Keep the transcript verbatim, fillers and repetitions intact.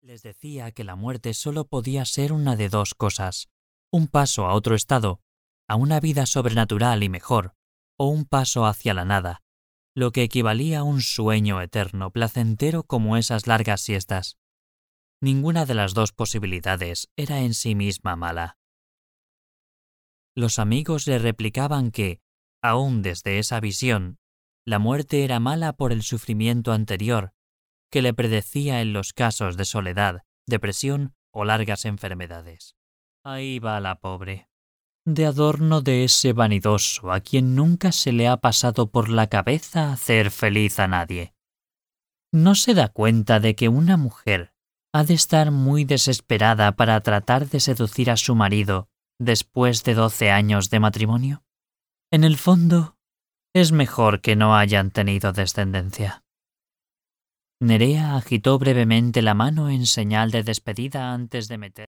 Les decía que la muerte solo podía ser una de dos cosas: un paso a otro estado, a una vida sobrenatural y mejor, o un paso hacia la nada, lo que equivalía a un sueño eterno, placentero como esas largas siestas. Ninguna de las dos posibilidades era en sí misma mala. Los amigos le replicaban que, aún desde esa visión, la muerte era mala por el sufrimiento anterior, que le predecía en los casos de soledad, depresión o largas enfermedades. Ahí va la pobre, de adorno de ese vanidoso a quien nunca se le ha pasado por la cabeza hacer feliz a nadie. ¿No se da cuenta de que una mujer ha de estar muy desesperada para tratar de seducir a su marido después de doce años de matrimonio? En el fondo, es mejor que no hayan tenido descendencia. Nerea agitó brevemente la mano en señal de despedida antes de meter